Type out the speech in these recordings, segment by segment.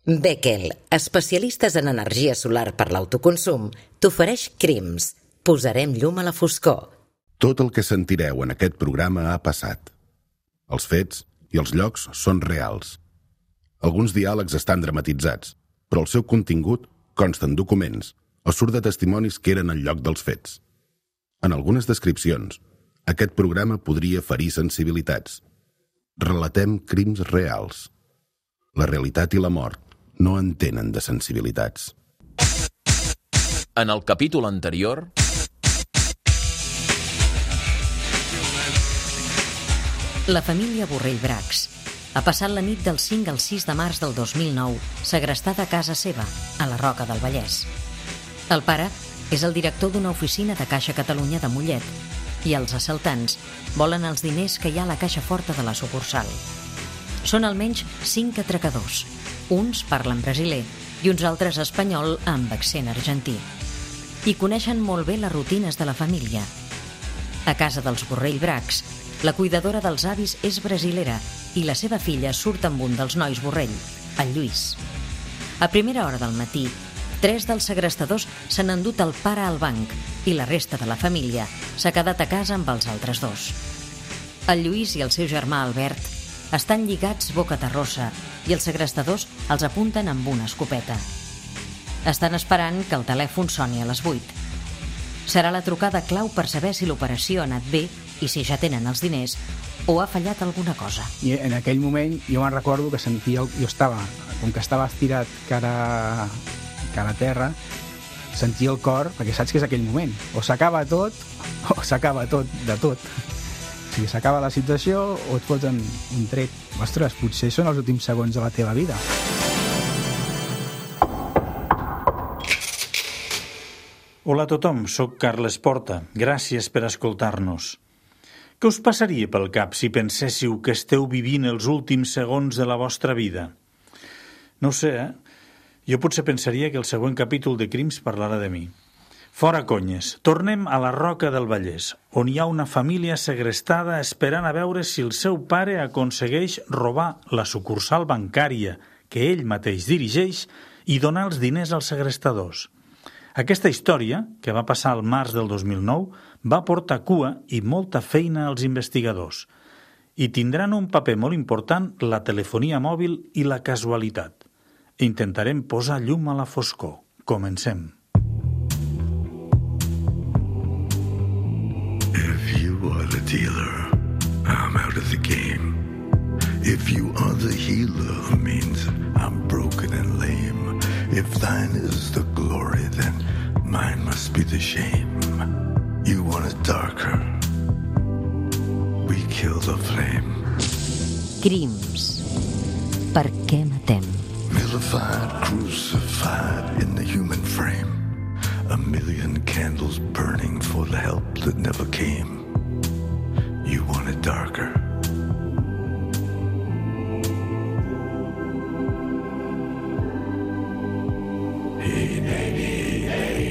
Beckel, especialistes en energia solar per l'autoconsum, t'ofereix Crims. Posarem llum a la foscor. Tot el que sentireu en aquest programa ha passat. Els fets i els llocs són reals. Alguns diàlegs estan dramatitzats, però el seu contingut consta en documents o surt de testimonis que eren al lloc dels fets. En algunes descripcions, aquest programa podria ferir sensibilitats. Relatem crims reals. La realitat i la mort no entenen de sensibilitats. En el capítol anterior... La família Borrell Bracs ha passat la nit del 5 al 6 de març del 2009 segrestada a casa seva, a la Roca del Vallès. El pare és el director d'una oficina de Caixa Catalunya de Mollet i els assaltants volen els diners que hi ha a la caixa forta de la sucursal. Són almenys 5 atracadors. Uns parlen brasiler i uns altres espanyol amb accent argentí. I coneixen molt bé les rutines de la família. A casa dels Borrell Bracs, la cuidadora dels avis és brasilera i la seva filla surt amb un dels nois Borrell, el Lluís. A primera hora del matí, 3 dels segrestadors s'han endut el pare al banc i la resta de la família s'ha quedat a casa amb els altres 2. El Lluís i el seu germà Albert estan lligats boca terrossa i els segrestadors els apunten amb una escopeta. Estan esperant que el telèfon soni a les 8. Serà la trucada clau per saber si l'operació ha anat bé i si ja tenen els diners o ha fallat alguna cosa. I en aquell moment jo me'n recordo que sentia... Com que estava estirat cara a terra, sentia el cor, perquè saps que és aquell moment. O s'acaba tot, o s'acaba tot de tot. O sigui, s'acaba la situació o et foten un tret. Ostres, potser són els últims segons de la teva vida. Hola a tothom, sóc Carles Porta. Gràcies per escoltar-nos. Què us passaria pel cap si penséssiu que esteu vivint els últims segons de la vostra vida? No ho sé, Jo potser pensaria que el següent capítol de Crims parlarà de mi. Fora conyes, tornem a la Roca del Vallès, on hi ha una família segrestada esperant a veure si el seu pare aconsegueix robar la sucursal bancària que ell mateix dirigeix i donar els diners als segrestadors. Aquesta història, que va passar al març del 2009, va portar cua i molta feina als investigadors. I tindran un paper molt important la telefonia mòbil i la casualitat. Intentarem posar llum a la foscor. Comencem. If you are the dealer, I'm out of the game. If you are the healer, means I'm broken and lame. If thine is the glory, then mine must be the shame. You want it darker, we kill the flame. Crims. Per què matem? Vilified, crucified in the human frame. A million candles burning for the help that never came. You want it darker. Hey, nay,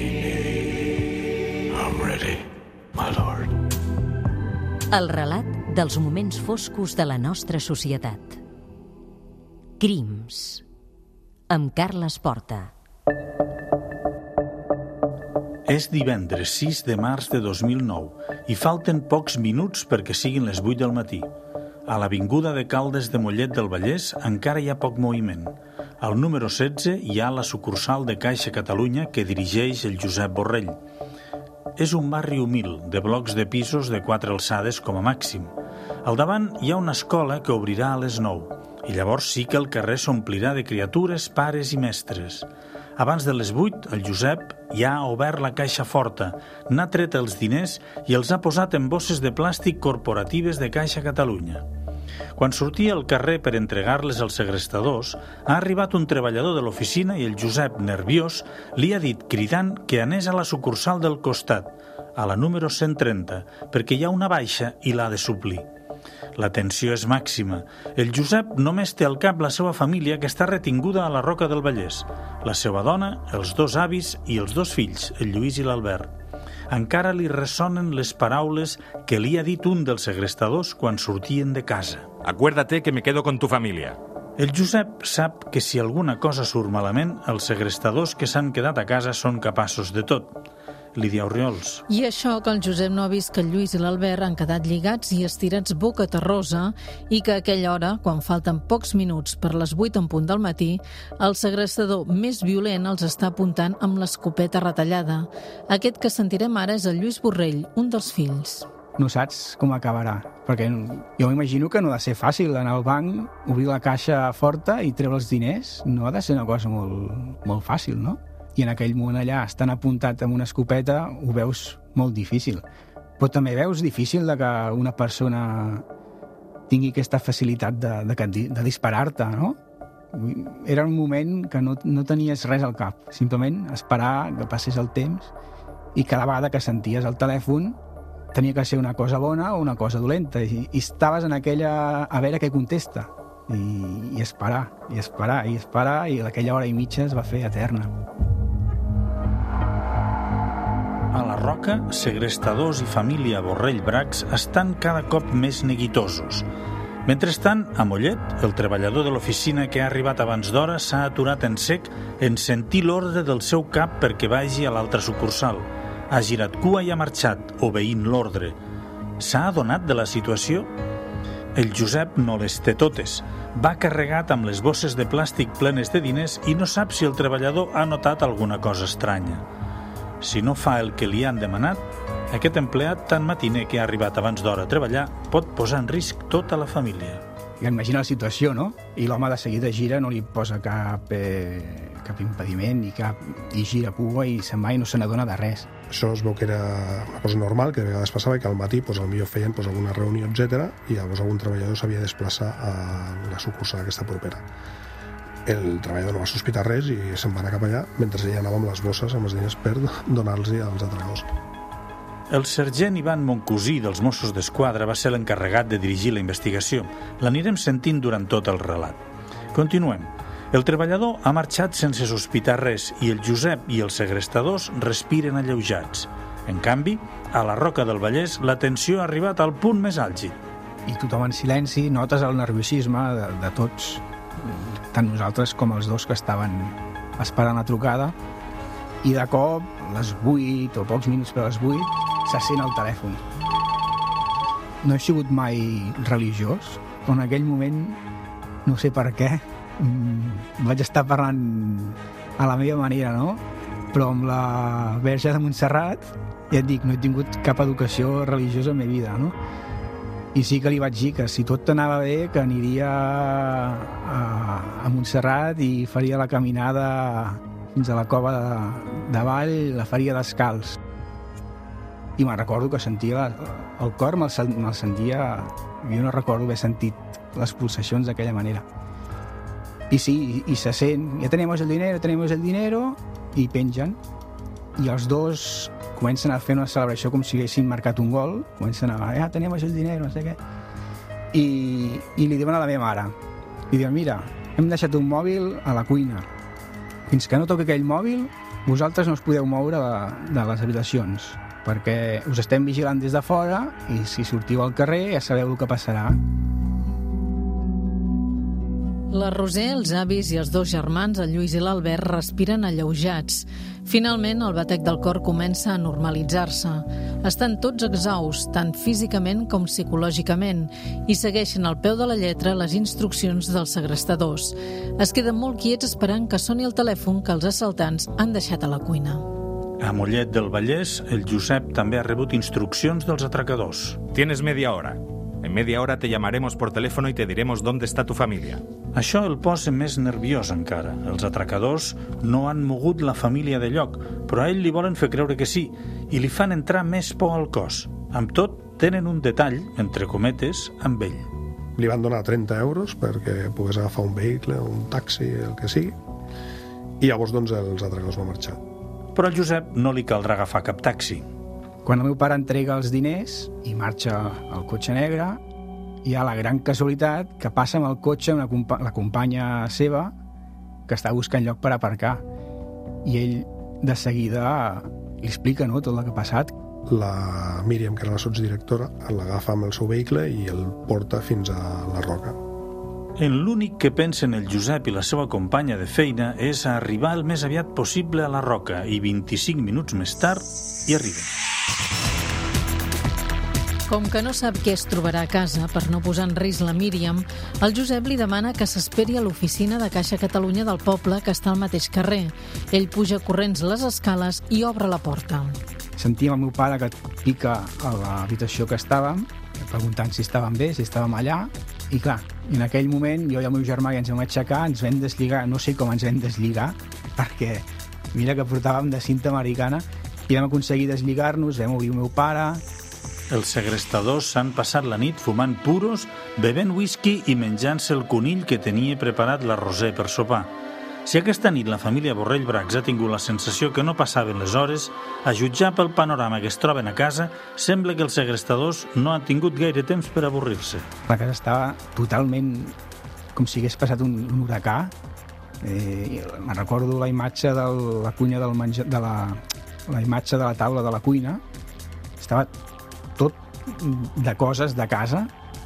I'm ready, my lord. El relat dels moments foscos de la nostra societat. Crims. Amb Carles Porta. És divendres 6 de març de 2009 i falten pocs minuts perquè siguin les 8 del matí. A l'avinguda de Caldes de Mollet del Vallès encara hi ha poc moviment. Al número 16 hi ha la sucursal de Caixa Catalunya que dirigeix el Josep Borrell. És un barri humil, de blocs de pisos de 4 alçades com a màxim. Al davant hi ha una escola que obrirà a les 9 i llavors sí que el carrer s'omplirà de criatures, pares i mestres. Abans de les 8, el Josep ja ha obert la caixa forta, n'ha tret els diners i els ha posat en bosses de plàstic corporatives de Caixa Catalunya. Quan sortia al carrer per entregar-les als segrestadors, ha arribat un treballador de l'oficina i el Josep, nerviós, li ha dit cridant que anés a la sucursal del costat, a la número 130, perquè hi ha una baixa i l'ha de suplir. La tensió és màxima. El Josep només té al cap la seva família que està retinguda a la Roca del Vallès, la seva dona, els 2 avis i els 2 fills, el Lluís i l'Albert. Encara li ressonen les paraules que li ha dit un dels segrestadors quan sortien de casa. Acuérdate que me quedo con tu familia. El Josep sap que si alguna cosa surt malament, els segrestadors que s'han quedat a casa són capaços de tot. Lídia Orriols. I això que el Josep no ha vist que el Lluís i l'Albert han quedat lligats i estirats boca terrosa i que a aquella hora, quan falten pocs minuts per les 8 en punt del matí, el segrestador més violent els està apuntant amb l'escopeta retallada. Aquest que sentirem ara és el Lluís Borrell, un dels fills. No saps com acabarà, perquè jo m'imagino que no ha de ser fàcil anar al banc, obrir la caixa forta i treure els diners. No ha de ser una cosa molt fàcil, no? I en aquell moment allà, estan apuntat amb una escopeta, ho veus molt difícil. Però també veus difícil que una persona tingui aquesta facilitat de disparar-te, no? Era un moment que no tenies res al cap, simplement esperar que passés el temps i cada vegada que senties el telèfon tenia que ser una cosa bona o una cosa dolenta i estaves en aquella a veure què contesta i esperar i aquella hora i mitja es va fer eterna. A la Roca, segrestadors i família Borrell Bracs estan cada cop més neguitosos. Mentrestant, a Mollet, el treballador de l'oficina que ha arribat abans d'hora s'ha aturat en sec en sentir l'ordre del seu cap perquè vagi a l'altra sucursal. Ha girat cua i ha marxat, obeint l'ordre. S'ha adonat de la situació? El Josep no les té totes. Va carregat amb les bosses de plàstic plenes de diners i no sap si el treballador ha notat alguna cosa estranya. Si no fa el que li han demanat, aquest empleat tan matiner que ha arribat abans d'hora a treballar pot posar en risc tota la família. Imagina la situació, no? I l'home de seguida gira, no li posa cap impediment i gira cua i se'n va i no se n'adona de res. Això es veu que era una cosa normal, que de vegades passava i que al matí potser feien alguna reunió, etc. I llavors algun treballador s'havia de desplaçar a la sucursal aquesta propera. El treballador no va sospitar res i se'n va anar cap allà mentre ell anava amb les bosses amb els diners per donar-los als atracadors. El sergent Ivan Moncusí dels Mossos d'Esquadra va ser l'encarregat de dirigir la investigació. L'anirem sentint durant tot el relat. Continuem. El treballador ha marxat sense sospitar res i el Josep i els segrestadors respiren alleujats. En canvi, a la Roca del Vallès la tensió ha arribat al punt més àlgid. I tothom en silenci, notes el nerviosisme de tots, tant nosaltres com els dos que estaven esperant la trucada, i de cop, les 8 o pocs minuts per les 8, se sent el telèfon. No he sigut mai religiós, però en aquell moment, no sé per què, vaig estar parlant a la meva manera, no? Però amb la Verge de Montserrat, ja et dic, no he tingut cap educació religiosa en la meva vida, no? I sí que li vaig dir que si tot anava bé, que aniria a Montserrat i faria la caminada fins a la cova de Vall, la faria descalç. I me'n recordo que sentia el cor, me'l sentia... Jo no recordo haver sentit les pulsacions d'aquella manera. I sí, i se sent, ja tenemos el dinero, i pengen. I els dos comencen a fer una celebració com si haguessin marcat un gol, comencen a, ja tenemos el dinero, no sé què. I li diuen a la meva mare, li diuen, mira, hem deixat un mòbil a la cuina. Fins que no toqui aquell mòbil, vosaltres no us podeu moure de les habitacions, perquè us estem vigilant des de fora i si sortiu al carrer ja sabeu el que passarà. La Roser, els avis i els dos germans, el Lluís i l'Albert, respiren alleujats. Finalment, el batec del cor comença a normalitzar-se. Estan tots exhausts, tant físicament com psicològicament, i segueixen al peu de la lletra les instruccions dels segrestadors. Es queden molt quiets esperant que soni el telèfon que els assaltants han deixat a la cuina. A Mollet del Vallès, el Josep també ha rebut instruccions dels atracadors. Tienes media hora. En media hora te llamaremos por teléfono y te diremos dónde está tu familia. Això el posa més nerviós encara. Els atracadors no han mogut la família de lloc, però a ell li volen fer creure que sí i li fan entrar més por al cos. Amb tot, tenen un detall, entre cometes, amb ell. Li van donar 30 euros perquè pogués agafar un vehicle, un taxi, el que sigui, i llavors doncs, els atracadors van marxar. Però al Josep no li caldrà agafar cap taxi. Quan el meu pare entrega els diners i marxa al cotxe negre, hi ha la gran casualitat que passa amb el cotxe amb la companya seva que està buscant lloc per aparcar. I ell de seguida li explica, no, tot el que ha passat. La Míriam, que era la sotsdirectora, l'agafa amb el seu vehicle i el porta fins a la Roca. En l'únic que pensen el Josep i la seva companya de feina és a arribar el més aviat possible a la Roca i 25 minuts més tard hi arriben. Com que no sap què es trobarà a casa per no posar en risc la Míriam, el Josep li demana que s'esperi a l'oficina de Caixa Catalunya del poble, que està al mateix carrer. Ell puja corrents les escales i obre la porta. Sentíem el meu pare que pica a l'habitació que estàvem, preguntant si estàvem bé, si estàvem allà, i clar, en aquell moment jo i el meu germà ja ens vam aixecar, ens vam deslligar, no sé com ens vam deslligar, perquè mira que portàvem de cinta americana, i vam aconseguir deslligar-nos, vam obrir el meu pare. Els segrestadors s'han passat la nit fumant puros, bevent whisky i menjant-se el conill que tenia preparat la Roser per sopar. Si aquesta nit la família Borrell Bracs ha tingut la sensació que no passaven les hores, a jutjar pel panorama que es troben a casa, sembla que els segrestadors no han tingut gaire temps per avorrir-se. La casa estava totalment com si hagués passat un huracà. Me'n recordo la imatge de la cuina del menjar, la imatge de la taula de la cuina. Estava tot de coses de casa.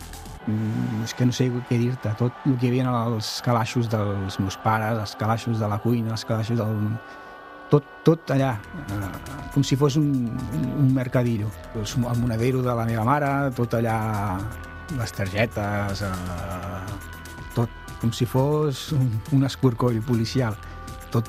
És que no sé què dir-te. Tot el que hi havia als calaixos dels meus pares, els calaixos de la cuina, els calaixos del... Tot allà, com si fos un mercadillo. El monedero de la meva mare, tot allà, les targetes, tot com si fos un escorcoll policial. Tot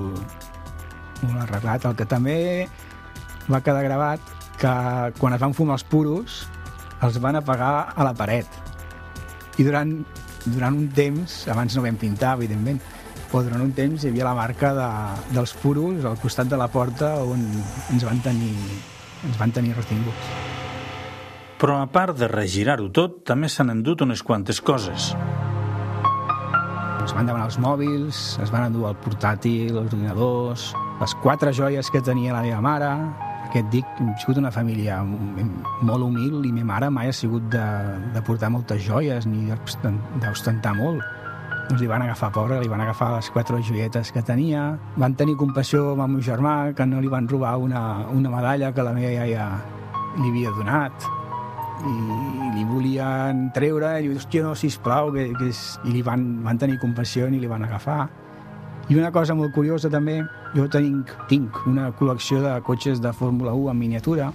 molt arreglat. El que també va quedar gravat que quan es van fumar els puros els van apagar a la paret. I durant un temps, abans no vam pintar, evidentment, però durant un temps hi havia la marca dels puros al costat de la porta on ens van tenir retinguts. Però a part de regirar-ho tot, també s'han endut unes quantes coses. Ens van demanar els mòbils, es van endur el portàtil, els ordinadors, les 4 joies que tenia la meva mare. Que et dic, hem sigut una família molt humil i meva mare mai ha sigut de portar moltes joies ni d'ostentar molt. Doncs li van agafar, pobre, li van agafar les 4 joietes que tenia. Van tenir compassió amb el meu germà, que no li van robar una medalla que la meva iaia li havia donat. I li volien treure, i diu, hòstia, no, sisplau, i li van tenir compassió i li van agafar. I una cosa molt curiosa també, jo tinc una col·lecció de cotxes de Fórmula 1 en miniatura.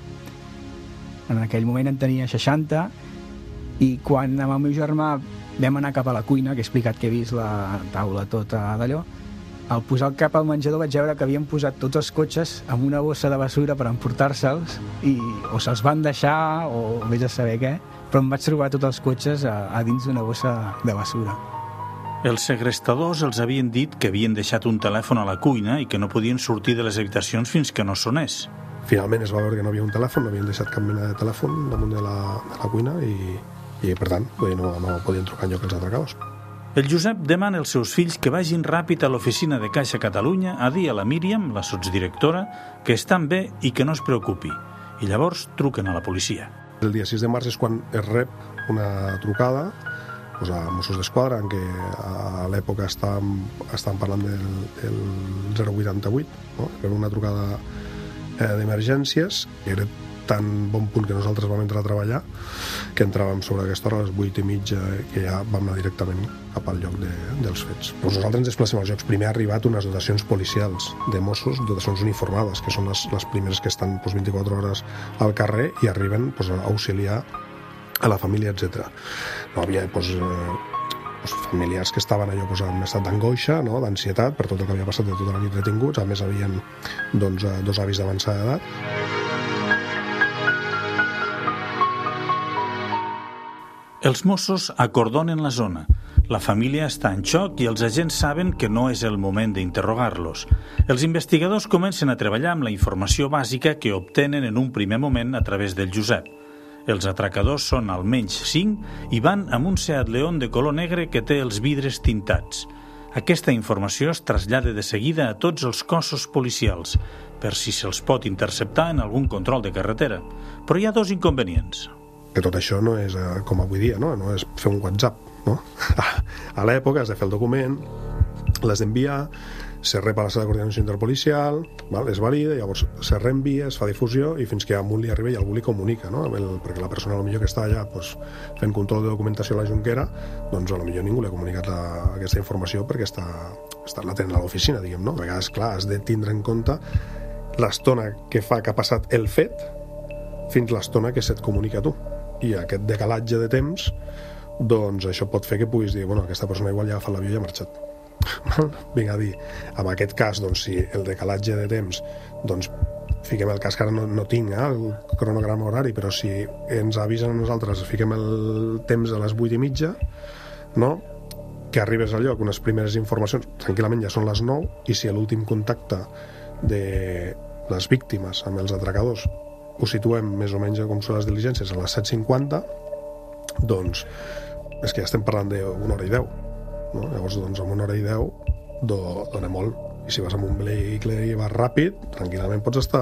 En aquell moment en tenia 60, i quan amb el meu germà vam anar cap a la cuina, que he explicat que he vist la taula tota d'allò, al posar el cap al menjador vaig veure que havien posat tots els cotxes en una bossa de basura per emportar-se'ls, o se'ls van deixar, o vés a saber què, però em vaig trobar tots els cotxes a dins d'una bossa de basura. Els segrestadors els havien dit que havien deixat un telèfon a la cuina i que no podien sortir de les habitacions fins que no sonés. Finalment es va veure que no havia un telèfon, no havien deixat cap mena de telèfon damunt de la cuina i per tant, no podien trucar enlloc els atracadors. El Josep demana als seus fills que vagin ràpid a l'oficina de Caixa Catalunya a dir a la Míriam, la sotsdirectora, que estan bé i que no es preocupi. I llavors truquen a la policia. El dia 6 de març és quan es rep una trucada a Mossos d'Esquadra, en què a l'època estàvem parlant del 088, no? Era una trucada d'emergències, i era tan bon punt que nosaltres vam entrar a treballar que entràvem sobre aquesta hora a les 8:30, que ja vam anar directament cap al lloc dels fets. Doncs nosaltres ens desplacem als llocs. Primer ha arribat unes dotacions policials de Mossos, dotacions uniformades, que són les primeres que estan 24 hores al carrer i arriben a auxiliar a la família, etc. No havia familiars que estaven allò en estat d'angoixa, no? D'ansietat per tot el que havia passat de tota la nit retinguts. A més, havien 2 avis d'avançada edat. Els Mossos acordonen la zona. La família està en xoc i els agents saben que no és el moment d'interrogar-los. Els investigadors comencen a treballar amb la informació bàsica que obtenen en un primer moment a través del Josep. Els atracadors són almenys 5 i van amb un Seat León de color negre que té els vidres tintats. Aquesta informació es trasllada de seguida a tots els cossos policials, per si se'ls pot interceptar en algun control de carretera. Però hi ha 2 inconvenients. Que tot això no és com avui dia, no és fer un WhatsApp, no? A l'època has de fer el document, les envia, se rep a la sala de coordinació interpolicial, val? Es valida, llavors se reenvia, es fa difusió i fins que a algú li arriba i algú li comunica, no? Perquè la persona potser que està allà fent control de documentació a la Jonquera, doncs potser ningú li ha comunicat aquesta informació perquè la tenen a l'oficina, diguem, no? A vegades, clar, has de tindre en compte l'estona que fa que ha passat el fet fins l'estona que se't comunica a tu. I aquest decalatge de temps, doncs això pot fer que puguis dir, bueno, aquesta persona igual ja ha agafat l'avió i ha marxat. Vinc a dir, en aquest cas, doncs, si el decalatge de temps, doncs, fiquem el cas que ara no tinc el cronograma horari, però si ens avisen a nosaltres, fiquem el temps a les 8:30, no? Que arribes al lloc, unes primeres informacions, tranquil·lament ja són les 9, i si l'últim contacte de les víctimes amb els atracadors ho situem més o menys com són les diligències a les 7:50, doncs és que ja estem parlant d'una hora i 10. No? Llavors, doncs, amb una hora i 10 dona molt. I si vas amb un vehicle i vas ràpid, tranquil·lament pots estar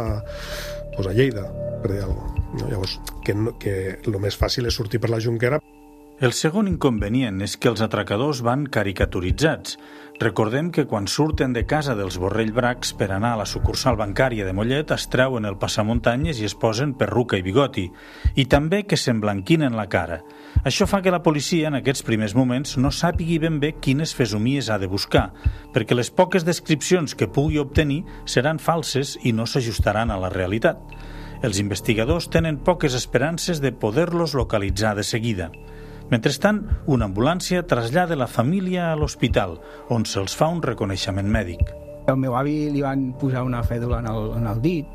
a Lleida, per dir alguna cosa. No? Llavors, que el més fàcil és sortir per la Jonquera. El segon inconvenient és que els atracadors van caricaturitzats. Recordem que quan surten de casa dels Borrell Bracs per anar a la sucursal bancària de Mollet es treuen el passamuntanyes i es posen perruca i bigoti, i també que s'emblanquinen la cara. Això fa que la policia en aquests primers moments no sàpigui ben bé quines fesomies ha de buscar, perquè les poques descripcions que pugui obtenir seran falses i no s'ajustaran a la realitat. Els investigadors tenen poques esperances de poder-los localitzar de seguida. Mentrestant, una ambulància trasllada la família a l'hospital, on se'ls fa un reconeixement mèdic. Al meu avi li van posar una fèdula en el dit,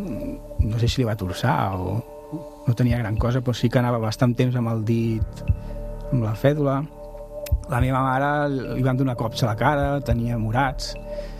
no sé si li va torçar o no tenia gran cosa, però sí que anava bastant temps amb el dit, amb la fèdula. La meva mare li van donar cops a la cara, tenia morats.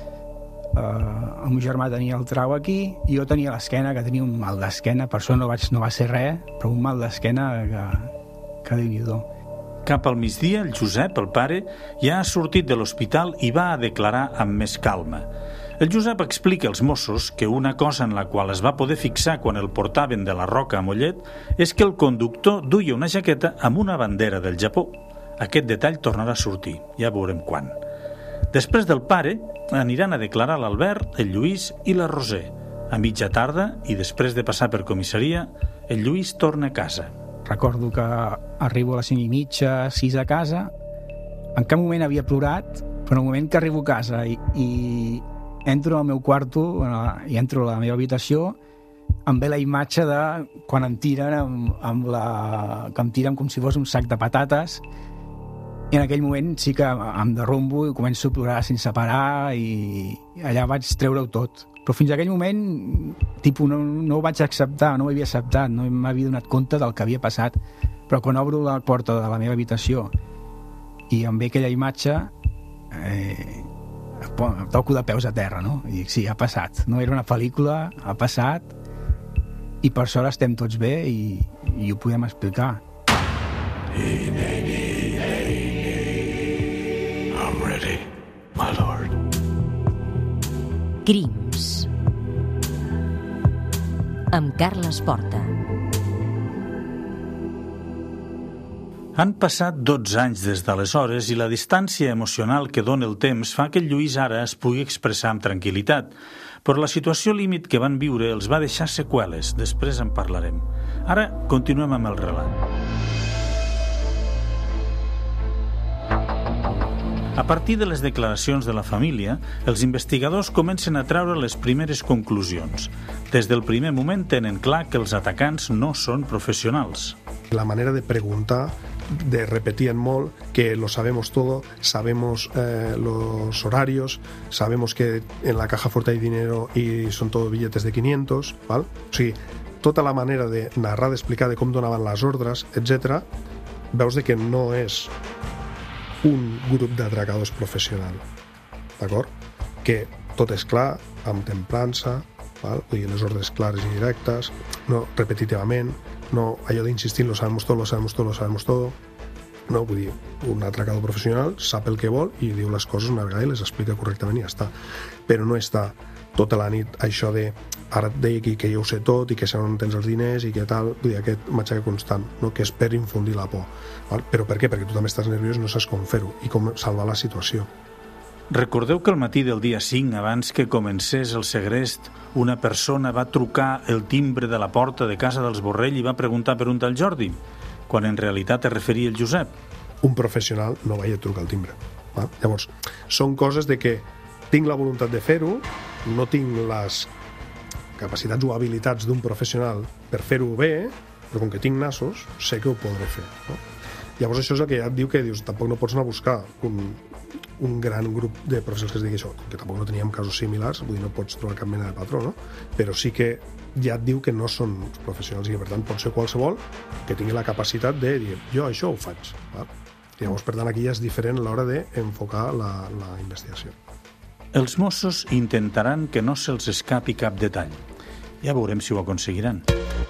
El meu germà tenia el trau aquí i jo tenia l'esquena, que tenia un mal d'esquena, per això no va ser res, però un mal d'esquena que Déu-n'hi-do. Cap al migdia, el Josep, el pare, ja ha sortit de l'hospital i va a declarar amb més calma. El Josep explica als Mossos que una cosa en la qual es va poder fixar quan el portaven de la Roca a Mollet és que el conductor duia una jaqueta amb una bandera del Japó. Aquest detall tornarà a sortir, ja veurem quan. Després del pare, aniran a declarar l'Albert, el Lluís i la Roser. A mitja tarda, i després de passar per comissaria, el Lluís torna a casa. Recordo que arribo a les 5:30, 6 a casa. En cap moment havia plorat, però en el moment que arribo a casa i entro al meu quarto i entro a la meva habitació, em ve la imatge de quan em tiren que em tiren com si fos un sac de patates, i en aquell moment sí que em derrumbo i començo a plorar sense parar i allà vaig treure-ho tot. Però fins a aquell moment no ho vaig acceptar, no ho havia acceptat, no m'havia donat compte del que havia passat. Però quan obro la porta de la meva habitació i em ve aquella imatge, em toco de peus a terra, no? I dic, sí, ha passat. No era una pel·lícula, ha passat, i per sort estem tots bé i ho podem explicar. I'm ready, my lord. Crims amb Carles Porta. Han passat 12 anys des d'aleshores i la distància emocional que dona el temps fa que el Lluís ara es pugui expressar amb tranquil·litat. Però la situació límit que van viure els va deixar seqüeles, després en parlarem. Ara continuem amb el relat. A partir de les declaracions de la família, els investigadors comencen a treure les primeres conclusions. Des del primer moment tenen clar que els atacants no són professionals. La manera de preguntar, de repetir molt que lo sabemos todo, sabemos los horarios, sabemos que en la caja fuerte hay dinero y son todo billetes de 500, ¿vale? O sigui, tota la manera de narrar, d'explicar de com donaven les ordres, etc., veus de que no és un grup d'atracadors professional, d'acord? Que tot és clar, amb templança, val? Vull dir, les ordres clares i directes, no repetitivament, no allò d'insistir, lo sabemos todo, lo sabemos todo, lo sabemos todo. No, vull dir, un atracador professional sap el que vol i diu les coses una vegada i les explica correctament i ja està. Però no està tota la nit això de ara et deia aquí que jo ho sé tot i que sé on tens els diners i que tal, vull dir, aquest matxaca constant, no? Que és per infundir la por. Val? Però per què? Perquè tu també estàs nerviós i no saps com fer-ho i com salvar la situació. Recordeu que el matí del dia 5, abans que comencés el segrest, una persona va trucar el timbre de la porta de casa dels Borrell i va preguntar per un tal Jordi, quan en realitat es referia el Josep? Un professional no vaig a trucar el timbre. Va? Llavors, són coses de que tinc la voluntat de fer-ho, no tinc les capacitats o habilitats d'un professional per fer-ho bé, però com que tinc nassos, sé que ho podré fer. No? Llavors això és el que ja et diu que dius, tampoc no pots anar a buscar un gran grup de professionals que es digui això, que tampoc no teníem casos similars, vull dir, no pots trobar cap mena de patró, no? Però sí que ja et diu que no són professionals i que, per tant, pot ser qualsevol que tingui la capacitat de dir, jo això ho faig. Va? Llavors, per tant, aquí ja és diferent a l'hora d'enfocar la investigació. Els Mossos intentaran que no se'ls escapi cap detall. Ja veurem si ho aconseguiran.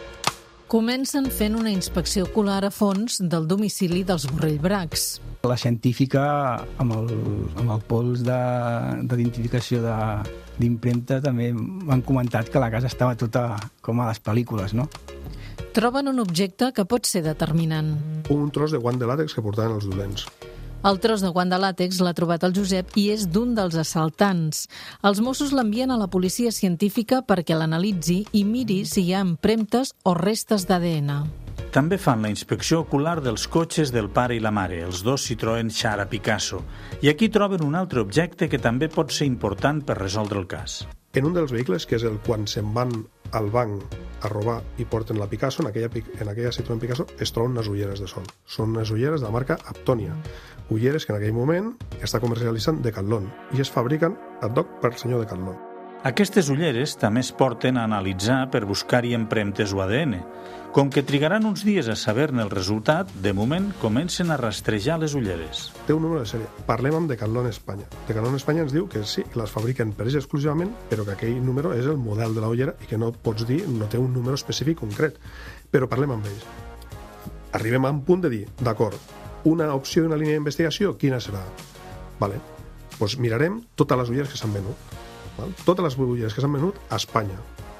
Comencen fent una inspecció ocular a fons del domicili dels Borrell Bracs. La científica, amb el pols d'identificació d'impremta, també m'han comentat que la casa estava tota com a les pel·lícules, no? Troben un objecte que pot ser determinant. Un tros de guant de làtex que portaven els dolents. El tros de guant de làtex l'ha trobat el Josep i és d'un dels assaltants. Els Mossos l'envien a la policia científica perquè l'analitzi i miri si hi ha empremtes o restes d'ADN. També fan la inspecció ocular dels cotxes del pare i la mare, els dos Citroën Xara Picasso, i aquí troben un altre objecte que també pot ser important per resoldre el cas. En un dels vehicles, que és el quan se'n van al banc a robar i porten la Picasso, en aquella Citroën Picasso es troben unes ulleres de sol. Són unes ulleres de la marca Aptonia, ulleres que en aquell moment està comercialitzant Decathlon i es fabriquen ad hoc per senyor Decathlon. Aquestes ulleres també es porten a analitzar per buscar-hi empremtes o ADN. Com que trigaran uns dies a saber-ne el resultat, de moment comencen a rastrejar les ulleres. Té un número de sèrie. Parlem amb Decathlon Espanya. Decathlon Espanya ens diu que sí, les fabriquen per ells exclusivament, però que aquell número és el model de la ullera i que no pots dir, no té un número específic concret. Però parlem amb ells. Arribem a un punt de dir, d'acord, una opció i una línia d'investigació, quina serà? Vale. Doncs mirarem totes les ulleres que s'han venut. Val? Totes les ulleres que s'han venut a Espanya.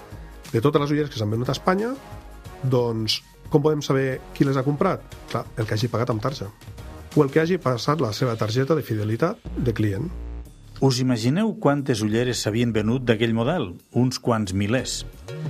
De totes les ulleres que s'han venut a Espanya, doncs, com podem saber qui les ha comprat? Clar, el que hagi pagat amb tarja. O el que hagi passat la seva targeta de fidelitat de client. Us imagineu quantes ulleres s'havien venut d'aquell model? Uns quants milers.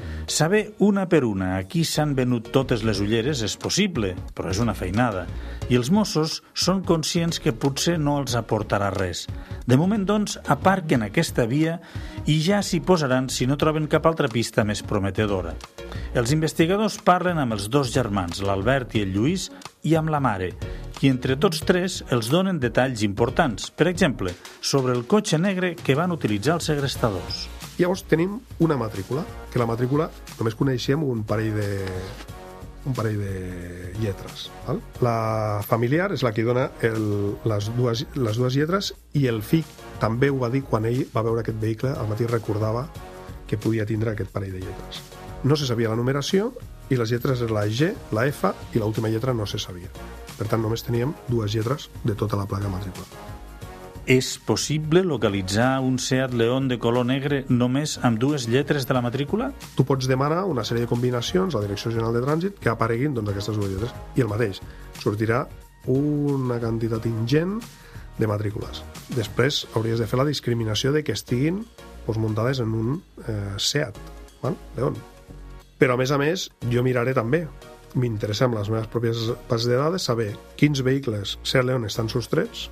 Saber una per una a qui s'han venut totes les ulleres és possible, però és una feinada. I els Mossos són conscients que potser no els aportarà res. De moment, doncs, aparquen aquesta via i ja s'hi posaran si no troben cap altra pista més prometedora. Els investigadors parlen amb els dos germans, l'Albert i el Lluís, i amb la mare, i entre tots tres els donen detalls importants, per exemple, sobre el cotxe negre que van utilitzar els segrestadors. Llavors tenim una matrícula, que la matrícula només coneixem un parell de lletres. Val? La familiar és la que dona les dues lletres i el fill també ho va dir quan ell va veure aquest vehicle, al matí recordava que podia tindre aquest parell de lletres. No se sabia la numeració i les lletres eren la G, la F i l'última lletra no se sabia. Per tant, només teníem dues lletres de tota la placa matrícula. És possible localitzar un Seat León de color negre només amb dues lletres de la matrícula? Tu pots demanar una sèrie de combinacions a la Direcció General de Trànsit que apareguin aquestes dues lletres. I el mateix, sortirà una quantitat ingent de matrícules. Després hauries de fer la discriminació de que estiguin muntades en un Seat León. Però, a més, jo miraré també, m'interessa amb les meves pròpies bases de dades, saber quins vehicles Seat León estan sostrets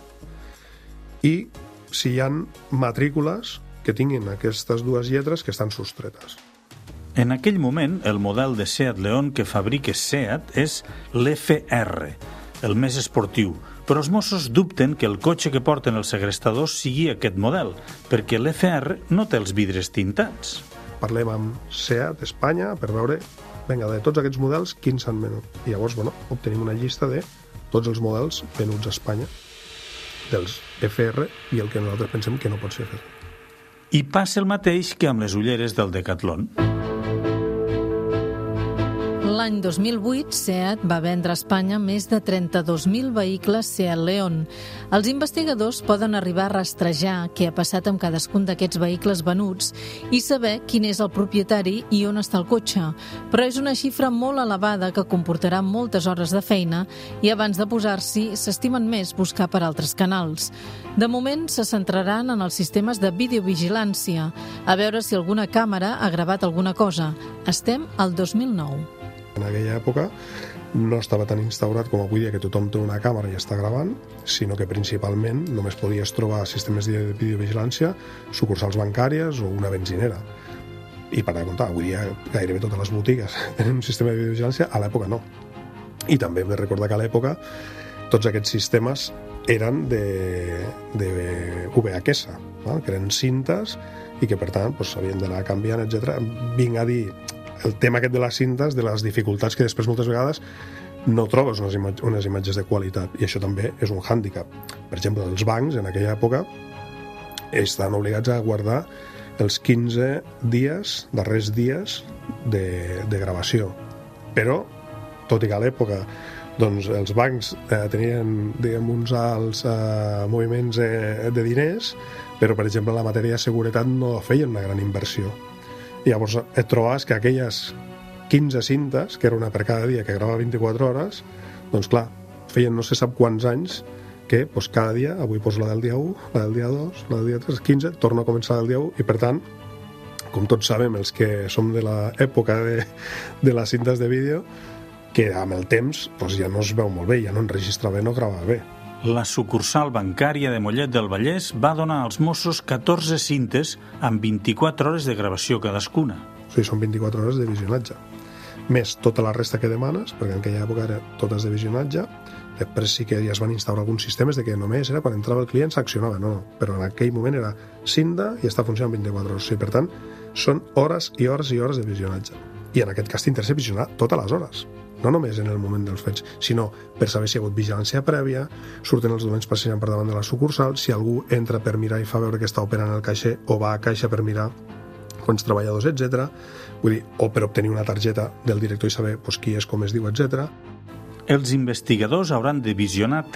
i si hi ha matrícules que tinguin aquestes dues lletres que estan sostretes. En aquell moment, el model de Seat León que fabrica Seat és l'FR, el més esportiu, però els Mossos dubten que el cotxe que porten els segrestadors sigui aquest model, perquè l'FR no té els vidres tintats. Parlem amb Seat Espanya per veure, de tots aquests models, quins s'han venut. I llavors, obtenim una llista de tots els models venuts a Espanya, dels FR i el que nosaltres pensem que no pot ser FR. I passa el mateix que amb les ulleres del Decathlon. L'any 2008, SEAT va vendre a Espanya més de 32.000 vehicles Seat León. Els investigadors poden arribar a rastrejar què ha passat amb cadascun d'aquests vehicles venuts i saber quin és el propietari i on està el cotxe. Però és una xifra molt elevada que comportarà moltes hores de feina i abans de posar-s'hi s'estimen més buscar per altres canals. De moment se centraran en els sistemes de videovigilància, a veure si alguna càmera ha gravat alguna cosa. Estem al 2009. En aquella època no estava tan instaurat com avui dia que tothom té una càmera i està gravant, sinó que principalment només podies trobar sistemes de videovigilància, sucursals bancàries o una benzinera. I per comptar, avui dia gairebé totes les botigues tenen un sistema de videovigilància, a l'època no. I també hem de recordar que a l'època tots aquests sistemes eren de VHS, que eren cintes i que per tant s'havien d'anar canviant, etc. Vinc a dir el tema aquest de les cintes, de les dificultats que després moltes vegades no trobes unes imatges de qualitat, i això també és un hàndicap. Per exemple, els bancs en aquella època estan obligats a guardar els 15 darrers dies de gravació. Però, tot i que a l'època els bancs tenien uns alts moviments de diners, però per exemple en la matèria de seguretat no feien una gran inversió. I llavors et trobaves que aquelles 15 cintes, que era una per cada dia, que gravava 24 hores, doncs clar, feien no sé sap quants anys que cada dia, avui poso la del dia 1, la del dia 2, la del dia 3, 15, torna a començar el dia 1, i per tant, com tots sabem, els que som de l'època de les cintes de vídeo, que amb el temps ja no es veu molt bé, ja no enregistra bé, no grava bé. La sucursal bancària de Mollet del Vallès va donar als Mossos 14 cintes amb 24 hores de gravació cadascuna. O sigui, són 24 hores de visionatge. Més tota la resta que demanes, perquè en aquella època era totes de visionatge. Després sí que ja es van instaurar alguns sistemes de que només era quan entrava el client s'accionava, no. Però en aquell moment era cinta i està funcionant 24 hores. O sigui, per tant, són hores i hores i hores de visionatge. I en aquest cas t'interessa visionar totes les hores. No només en el moment dels fets, sinó per saber si hi ha hagut vigilància prèvia, surten els dolents passejant per davant de la sucursal, si algú entra per mirar i fa veure que està operant el caixer o va a caixa per mirar quants treballadors, etc. Vull dir, o per obtenir una targeta del director i saber qui és, com es diu, etc. Els investigadors hauran de visionar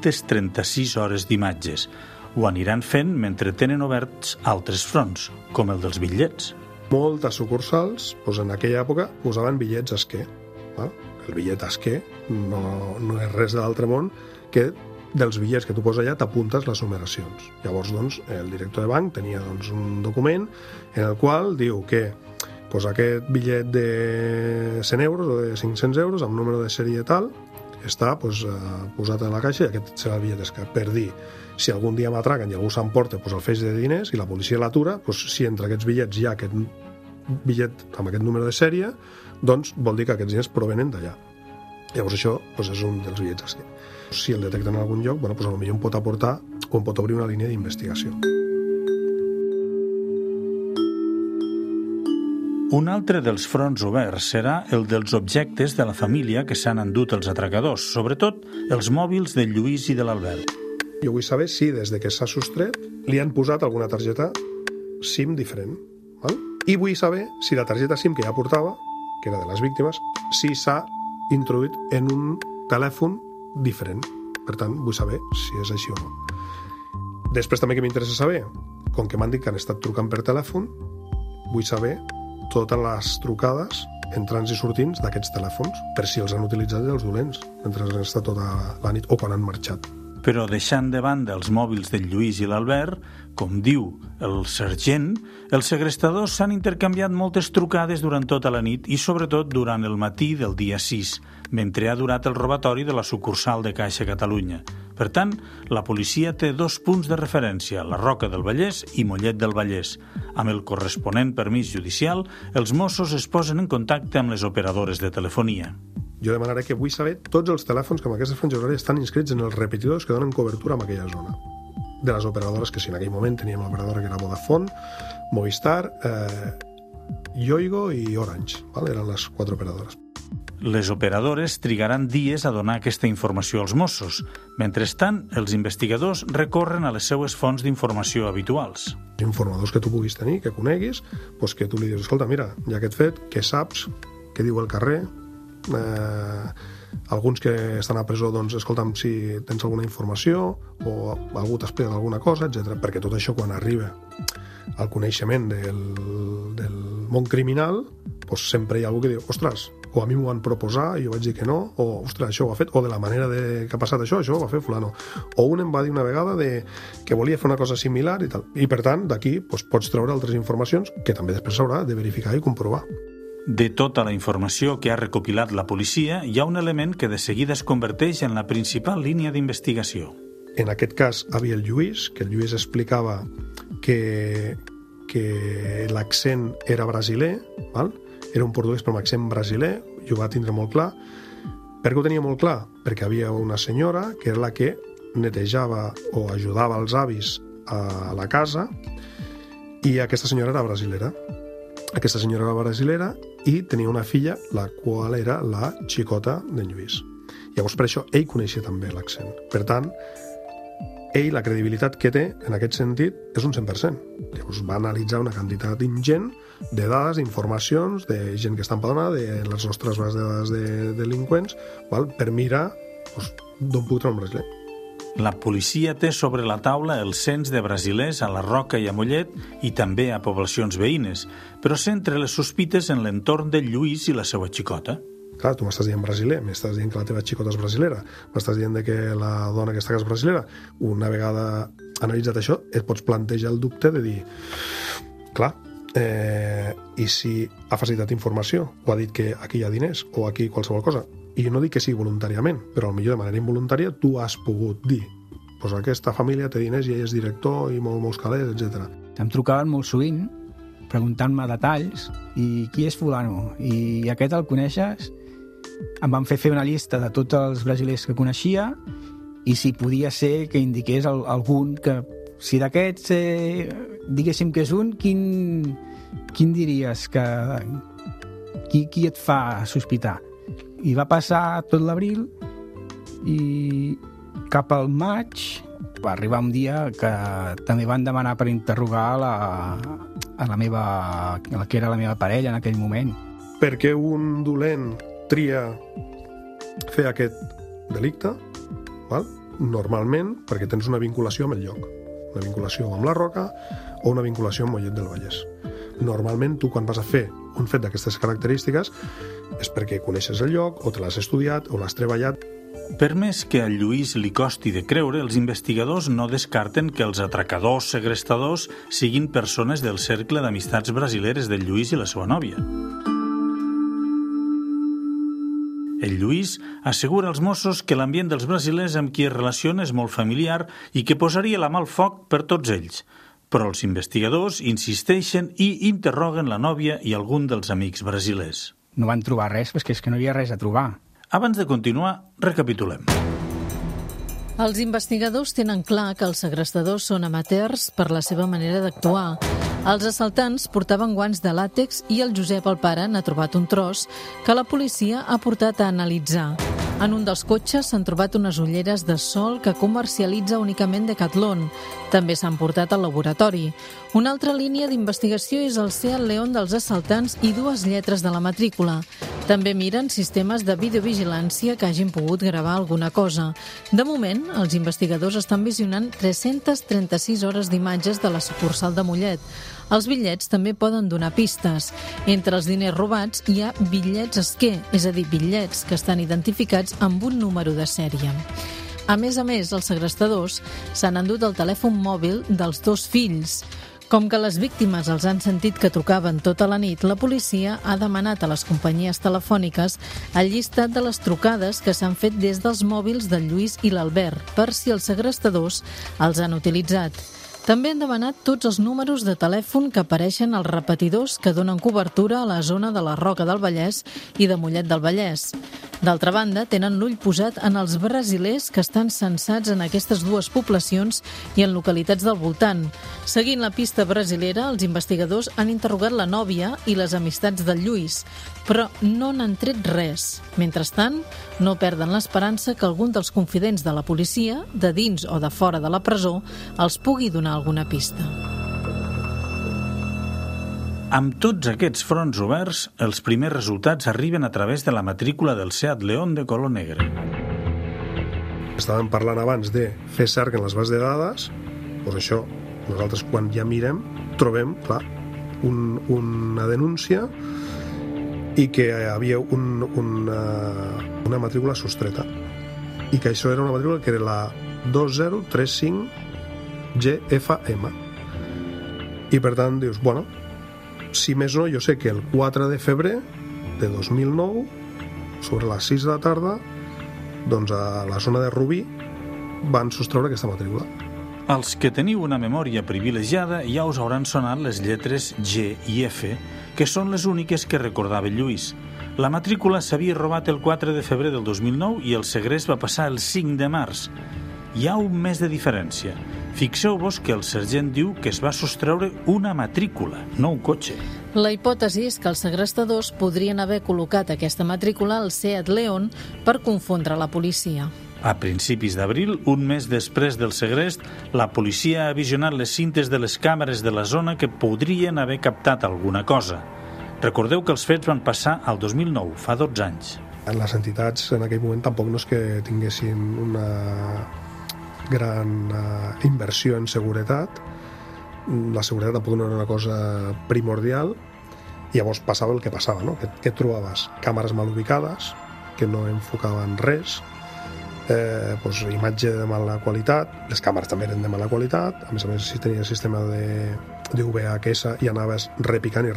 336 hores d'imatges. Ho aniran fent mentre tenen oberts altres fronts, com el dels bitllets. Moltes sucursals, en aquella època, posaven bitllets esquer. El bitllet esquer no és res de l'altre món que dels bitllets que tu poses allà t'apuntes les numeracions. Llavors, el director de banc tenia un document en el qual diu que aquest bitllet de 100 euros o de 500 euros amb número de sèrie tal està posat a la caixa i aquest serà el bitllet esquer. Per dir, si algun dia m'atraquen i algú s'emporta el feix de diners i la policia l'atura, si entre aquests bitllets hi ha aquest bitllet amb aquest número de sèrie, doncs vol dir que aquests diners provenen d'allà. Llavors això és un dels bitllets esquer. Si el detecten en algun lloc, potser em pot aportar o em pot obrir una línia d'investigació. Un altre dels fronts oberts serà el dels objectes de la família que s'han endut els atracadors, sobretot els mòbils del Lluís i de l'Albert. Jo vull saber si des de que s'ha sostret li han posat alguna targeta SIM diferent. I vull saber si la targeta SIM que ja portava, que era de les víctimes, si s'ha introduït en un telèfon diferent. Per tant, vull saber si és així o no. Després també que m'interessa saber, com que m'han dit que han estat trucant per telèfon, vull saber totes les trucades entrants i sortints d'aquests telèfons, per si els han utilitzat els dolents mentre han estat tota la nit o quan han marxat. Però deixant de banda els mòbils del Lluís i l'Albert, com diu el sergent, els segrestadors s'han intercanviat moltes trucades durant tota la nit i sobretot durant el matí del dia 6, mentre ha durat el robatori de la sucursal de Caixa Catalunya. Per tant, la policia té 2 punts de referència, la Roca del Vallès i Mollet del Vallès. Amb el corresponent permís judicial, els Mossos es posen en contacte amb les operadores de telefonia. Jo demanaré que vull saber tots els telèfons que amb aquesta franja horària estan inscrits en els repetidors que donen cobertura en aquella zona. De les operadores que si en aquell moment teníem l'operadora que era Vodafone, Movistar, Yoigo i Orange. Eren les 4 operadores. Les operadores trigaran dies a donar aquesta informació als Mossos. Mentrestant, els investigadors recorren a les seues fonts d'informació habituals. Informadors que tu puguis tenir, que coneguis, que tu li dius, escolta, mira, hi ha aquest fet, què saps, què diu el carrer, alguns que estan a presó, doncs, escolta'm, si tens alguna informació o algú t'ha explicat alguna cosa, etc. Perquè tot això, quan arriba al coneixement del món criminal, doncs sempre hi ha algú que diu, ostres, o a mi m'ho van proposar i jo vaig dir que no, o ostres, això ho ha fet, o de la manera que ha passat això ho va fer fulano. O un em va dir una vegada que volia fer una cosa similar i tal. I per tant, d'aquí pots treure altres informacions que també després s'haurà de verificar i comprovar. De tota la informació que ha recopilat la policia, hi ha un element que de seguida es converteix en la principal línia d'investigació. En aquest cas havia el Lluís, que el Lluís explicava que l'accent era brasiler, val? Era un portuguès però amb accent brasiler, i ho va tindre molt clar. Per què ho tenia molt clar? Perquè havia una senyora que era la que netejava o ajudava els avis a la casa, i aquesta senyora era brasilera. Aquesta senyora era brasilera i tenia una filla, la qual era la xicota d'en Lluís. Llavors, per això, ell coneixia també l'accent. Per tant, ell, la credibilitat que té, en aquest sentit, és un 100%. Llavors va analitzar una quantitat ingent de dades, d'informacions, de gent que està empadronada, de les nostres bases de dades de delinqüents, val? Per mirar d'on puc treure un brasiler. La policia té sobre la taula el cens de brasilers a la Roca i a Mollet i també a poblacions veïnes, però centra les sospites en l'entorn de Lluís i la seva xicota. Clar, tu m'estàs dient brasiler, m'estàs dient que la teva xicota és brasilera, m'estàs dient que la dona que està és brasilera. Una vegada analitzat això, et pots plantejar el dubte de dir, clar, i si ha facilitat informació, o ha dit que aquí hi ha diners, o aquí qualsevol cosa, i jo no dic que sigui voluntàriament, però potser de manera involuntària tu has pogut dir, doncs aquesta família té diners i ell és director i molts calés, etc. Em trucaven molt sovint preguntant-me detalls i qui és fulano, i aquest el coneixes? Em van fer una llista de tots els brasilers que coneixia i si podia ser que indiqués algun que, si d'aquests diguéssim que és un, quin diries que qui et fa sospitar? I va passar tot l'abril i cap al maig va arribar un dia que també van demanar per interrogar la que era la meva parella en aquell moment. Perquè un dolent tria fer aquest delicte, val? Normalment perquè tens una vinculació amb el lloc, una vinculació amb la Roca o una vinculació amb Mollet del Vallès. Normalment tu quan vas a fer un fet d'aquestes característiques és perquè coneixes el lloc o te l'has estudiat o l'has treballat. Per més que a Lluís li costi de creure, els investigadors no descarten que els atracadors segrestadors siguin persones del cercle d'amistats brasileres del Lluís i la seva nòvia. El Lluís assegura als Mossos que l'ambient dels brasilers amb qui es relaciona és molt familiar i que posaria la mà al foc per tots ells. Però els investigadors insisteixen i interroguen la nòvia i algun dels amics brasilers. No van trobar res, perquè és que no hi havia res a trobar. Abans de continuar, recapitulem. Els investigadors tenen clar que els segrestadors són amateurs per la seva manera d'actuar. Els assaltants portaven guants de làtex i el Josep, el pare, n'ha trobat un tros que la policia ha portat a analitzar. En un dels cotxes s'han trobat unes ulleres de sol que comercialitza únicament Decathlon. També s'han portat al laboratori. Una altra línia d'investigació és el Seat León dels assaltants i 2 lletres de la matrícula. També miren sistemes de videovigilància que hagin pogut gravar alguna cosa. De moment, els investigadors estan visionant 336 hores d'imatges de la sucursal de Mollet. Els bitllets també poden donar pistes. Entre els diners robats hi ha bitllets esquer, és a dir, bitllets que estan identificats amb un número de sèrie. A més, els segrestadors s'han endut el telèfon mòbil dels 2 fills. Com que les víctimes els han sentit que trucaven tota la nit, la policia ha demanat a les companyies telefòniques el llistat de les trucades que s'han fet des dels mòbils del Lluís i l'Albert, per si els segrestadors els han utilitzat. També han demanat tots els números de telèfon que apareixen als repetidors que donen cobertura a la zona de la Roca del Vallès i de Mollet del Vallès. D'altra banda, tenen l'ull posat en els brasilers que estan censats en aquestes 2 poblacions i en localitats del voltant. Seguint la pista brasilera, els investigadors han interrogat la nòvia i les amistats del Lluís, però no n'han tret res. Mentrestant, no perden l'esperança que algun dels confidents de la policia, de dins o de fora de la presó, els pugui donar alguna pista. Amb tots aquests fronts oberts, els primers resultats arriben a través de la matrícula del Seat León de color negre. Estàvem parlant abans de fer cerc en les bases de dades, doncs això, nosaltres quan ja mirem, trobem, clar, una denúncia i que hi havia una matrícula sostreta i que això era una matrícula que era la 2035 GFM i per tant dius, bueno, si més no, jo sé que el 4 de febrer de 2009 sobre les 6 de la tarda doncs a la zona de Rubí van sostreure aquesta matrícula. Els que teniu una memòria privilegiada ja us hauran sonat les lletres G i F, que són les úniques que recordava Lluís. La matrícula s'havia robat el 4 de febrer del 2009 i el segrest va passar el 5 de març. Hi ha un mes de diferència. Fixeu-vos que el sergent diu que es va sostreure una matrícula, no un cotxe. La hipòtesi és que els segrestadors podrien haver col·locat aquesta matrícula al Seat León per confondre la policia. A principis d'abril, un mes després del segrest, la policia ha visionat les cintes de les càmeres de la zona que podrien haver captat alguna cosa. Recordeu que els fets van passar al 2009, fa 12 anys. Les entitats en aquell moment tampoc no és que tinguessin una gran inversió en seguretat. La seguretat tampoc no era una cosa primordial. I llavors passava el que passava, no? Que trobaves càmeres mal ubicades, que no enfocaven res, doncs, imatge de mala qualitat, les càmeres també eren de mala qualitat, a més si tenia sistema de VHS i anaves repicant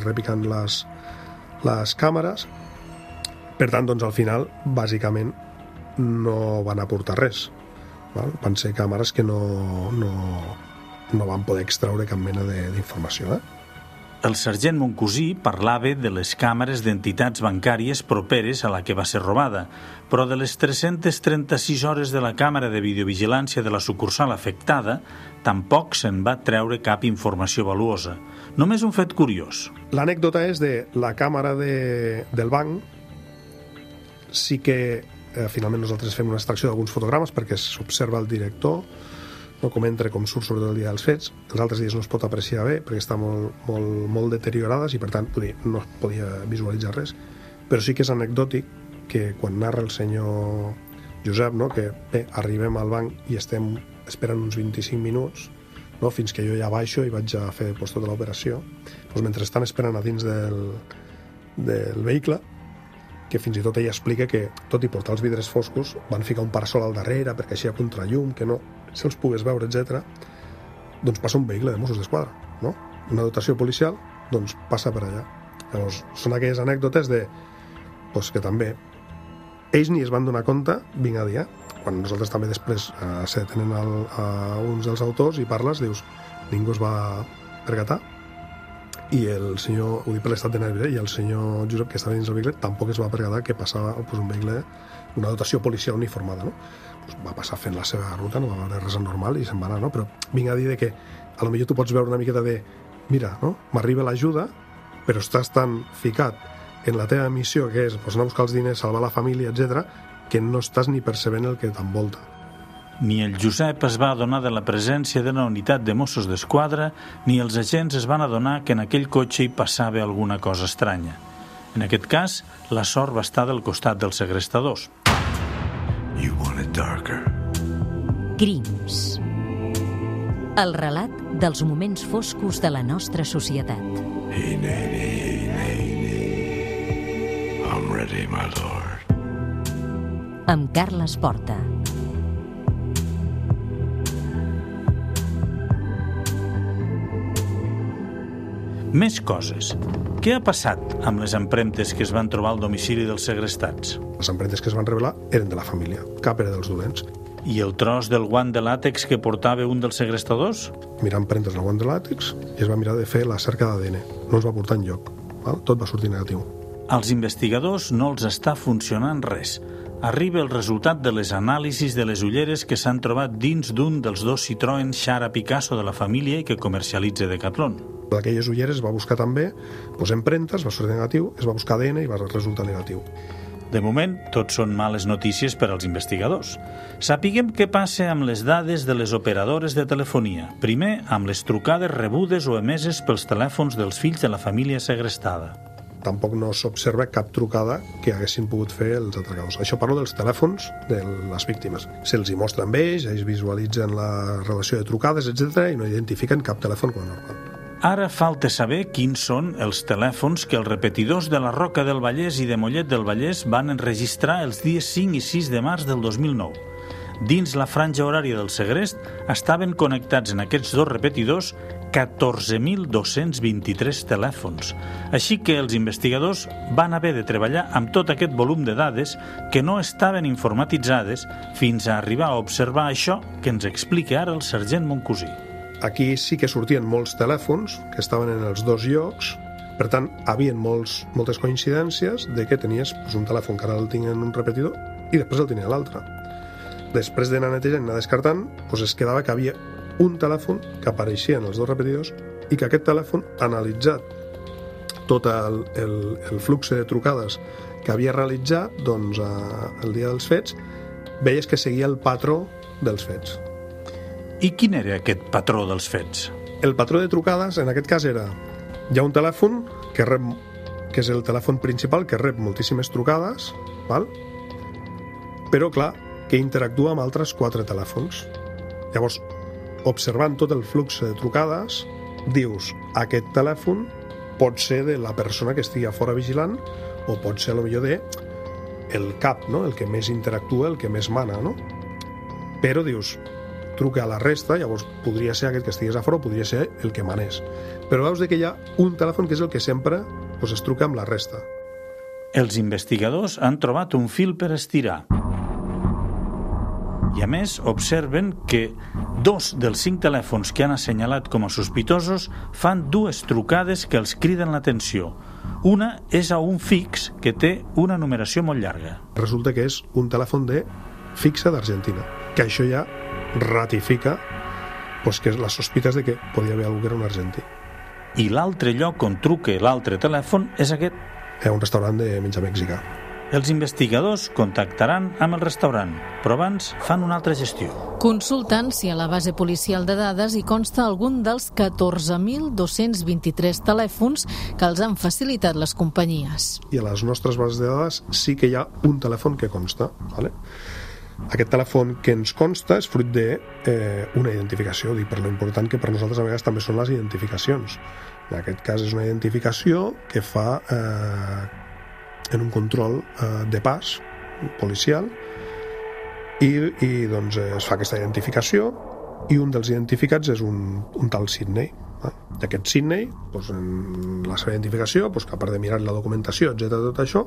les càmeres. Per tant, doncs, al final, bàsicament, no van aportar res. Val? Van ser càmeres que no van poder extraure cap mena d'informació. El sergent Moncosí parlava de les càmeres d'entitats bancàries properes a la que va ser robada, però de les 336 hores de la càmera de videovigilància de la sucursal afectada, tampoc se'n va treure cap informació valuosa. Només un fet curiós. L'anècdota és de la càmera del banc. Sí que finalment nosaltres fem una extracció d'alguns fotogrames perquè s'observa el director, no com entra, com surt, sobretot el dia dels fets. Els altres dies no es pot apreciar bé perquè està molt deteriorades i per tant no es podia visualitzar res, però sí que és anecdòtic que quan narra el senyor Josep, no, que bé, arribem al banc i estem esperant uns 25 minuts, no, fins que jo ja baixo i vaig a fer tota l'operació, doncs mentre estan esperant a dins del vehicle, que fins i tot ella explica que, tot i portar els vidres foscos, van ficar un parasol al darrere perquè així a contrallum, que no se'ls pogués veure, etc. Doncs passa un vehicle de Mossos d'Esquadra, no? Una dotació policial, doncs passa per allà. Llavors, són aquelles anècdotes doncs, que també ells ni es van donar compte, vinc a dir, quan nosaltres també després se detenen a uns dels autors i parles, dius, ningú es va percatar, i el senyor, ho dic per l'estat de nervis, i el senyor Josep, que estava dins del vehicle, tampoc es va percatar que passava un vehicle, una dotació policial uniformada, no? Va passar fent la seva ruta, no va veure res anormal i se'n va anar, no? Però vinc a dir que a lo millor tu pots veure una miqueta de mira, no? M'arriba l'ajuda, però estàs tan ficat en la teva missió, que és anar a buscar els diners, salvar la família, etc., que no estàs ni percebent el que t'envolta. Ni el Josep es va adonar de la presència d'una unitat de Mossos d'Esquadra, ni els agents es van adonar que en aquell cotxe hi passava alguna cosa estranya. En aquest cas, la sort va estar del costat dels segrestadors. You want it darker. Crims. El relat dels moments foscos de la nostra societat. Hey, nay. I'm ready, my lord. Amb Carles Porta. Més coses. Què ha passat amb les empremtes que es van trobar al domicili dels segrestats? Les empremtes que es van revelar eren de la família, cap era dels dolents. I el tros del guant de làtex que portava un dels segrestadors? Mirar empremtes del guant de làtex i es va mirar de fer la cerca d'ADN. No es va portar enlloc. Tot va sortir negatiu. Als investigadors no els està funcionant res. Arriba el resultat de les anàlisis de les ulleres que s'han trobat dins d'un dels dos Citroën Xara Picasso de la família i que comercialitza Decathlon. D'aquelles ulleres es va buscar també empremtes, va sortir negatiu, es va buscar ADN i va resultar negatiu. De moment, tot són males notícies per als investigadors. Sapiguem què passa amb les dades de les operadores de telefonia. Primer, amb les trucades rebudes o emeses pels telèfons dels fills de la família segrestada. Tampoc no s'observa cap trucada que haguessin pogut fer els atracadors. Això parlo dels telèfons de les víctimes. Se'ls hi mostra amb ells visualitzen la relació de trucades, etc., i no identifiquen cap telèfon com a normal. Ara falta saber quins són els telèfons que els repetidors de la Roca del Vallès i de Mollet del Vallès van enregistrar els dies 5 i 6 de març del 2009. Dins la franja horària del segrest estaven connectats en aquests dos repetidors 14.223 telèfons. Així que els investigadors van haver de treballar amb tot aquest volum de dades que no estaven informatitzades fins a arribar a observar això que ens explica ara el sergent Moncusí. Aquí sí que sortien molts telèfons que estaven en els dos llocs, per tant, havien moltes coincidències de que tenies un telèfon que ara el tinc en un repetidor i després el tenia a l'altre. Després d'anar netejant i anar descartant, es quedava que havia un telèfon que apareixia en els dos repetidors i que aquest telèfon, analitzat tot el flux de trucades que havia realitzat el dia dels fets, veies que seguia el patró dels fets. I quin era aquest patró dels fets? El patró de trucades, en aquest cas, era hi ha un telèfon que és el telèfon principal, que rep moltíssimes trucades, val? Però, clar, que interactua amb altres 4 telèfons. Llavors, observant tot el flux de trucades, dius, aquest telèfon pot ser de la persona que estigui a fora vigilant o pot ser, potser, el cap, no? El que més interactua, el que més mana, no? Però dius, truca a la resta, llavors podria ser aquest que estigués a fora o podria ser el que manés. Però veus que hi ha un telèfon que és el que sempre es truca amb la resta. Els investigadors han trobat un fil per estirar. I a més observen que 2 dels 5 telèfons que han assenyalat com a sospitosos fan 2 trucades que els criden l'atenció. Una és a un fix que té una numeració molt llarga. Resulta que és un telèfon de fixa d'Argentina, que això ja ratifica que les sospites de que podia haver algú que era un argentí. I l'altre lloc on truca l'altre telèfon és aquest. Un restaurant de menjar mexicà. Els investigadors contactaran amb el restaurant, però abans fan una altra gestió. Consultant si a la base policial de dades hi consta algun dels 14.223 telèfons que els han facilitat les companyies. I a les nostres bases de dades sí que hi ha un telèfon que consta, ¿vale? Aquest telèfon que ens consta és fruit d'una identificació, per lo important que per nosaltres a vegades també són les identificacions. En aquest cas és una identificació que fa en un control de pas policial i es fa aquesta identificació i un dels identificats és un tal Sidney. I aquest Sidney, en la seva identificació, que a part de mirar la documentació, etc., tot això,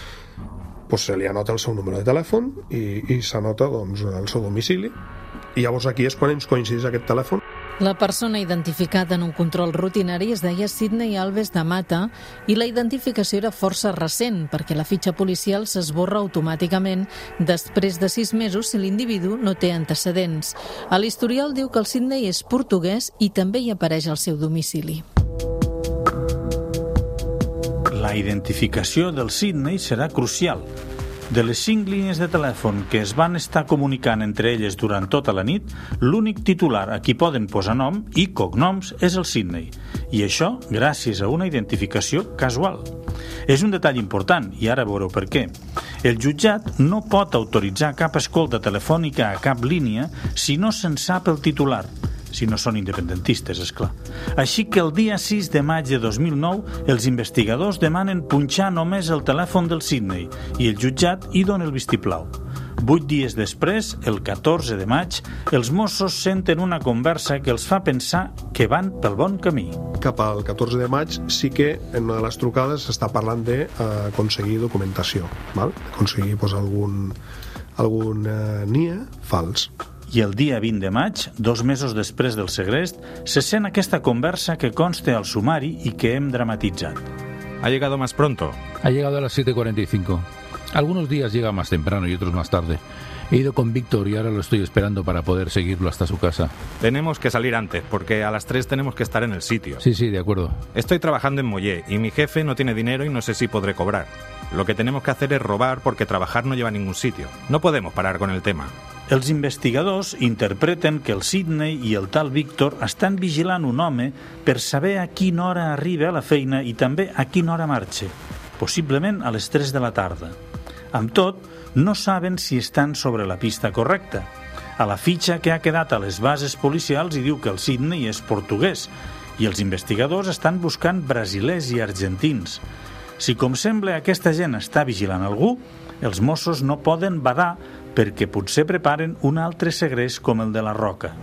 se li anota el seu número de telèfon i s'anota el seu domicili. I llavors aquí és quan ens coincideix aquest telèfon. La persona identificada en un control rutinari es deia Sidney Alves de Mata i la identificació era força recent perquè la fitxa policial s'esborra automàticament després de 6 mesos si l'individu no té antecedents. A l'historial diu que el Sidney és portuguès i també hi apareix el seu domicili. La identificació del Sidney serà crucial. De les 5 línies de telèfon que es van estar comunicant entre elles durant tota la nit, l'únic titular a qui poden posar nom i cognoms és el Sidney. I això gràcies a una identificació casual. És un detall important i ara veureu per què. El jutjat no pot autoritzar cap escolta telefònica a cap línia si no se'n sap el titular. Si no són independentistes, és clar. Així que el dia 6 de maig de 2009, els investigadors demanen punxar només el telèfon del Sidney i el jutjat hi dona el vistiplau. 8 dies després, el 14 de maig, els Mossos senten una conversa que els fa pensar que van pel bon camí. Cap al 14 de maig sí que en una de les trucades s'està parlant d'aconseguir documentació, aconseguir algun NIE fals. I el dia 20 de maig, 2 mesos després del segrest, se sent aquesta conversa que consta al sumari i que hem dramatitzat. ¿Ha llegado más pronto? Ha llegado a las 7:45. Algunos días llega más temprano y otros más tarde. He ido con Víctor y ahora lo estoy esperando para poder seguirlo hasta su casa. Tenemos que salir antes, porque a las 3 tenemos que estar en el sitio. Sí, de acuerdo. Estoy trabajando en Mollet y mi jefe no tiene dinero y no sé si podré cobrar. Lo que tenemos que hacer es robar porque trabajar no lleva a ningún sitio. No podemos parar con el tema. Els investigadors interpreten que el Sidney i el tal Víctor estan vigilant un home per saber a quina hora arriba a la feina i també a quina hora marxa, possiblement a les 3 de la tarda. Amb tot, no saben si estan sobre la pista correcta. A la fitxa que ha quedat a les bases policials hi diu que el Sidney és portuguès i els investigadors estan buscant brasilers i argentins. Si, com sembla, aquesta gent està vigilant algú, els Mossos no poden badar perquè potser preparen un altre segrest com el de la Roca.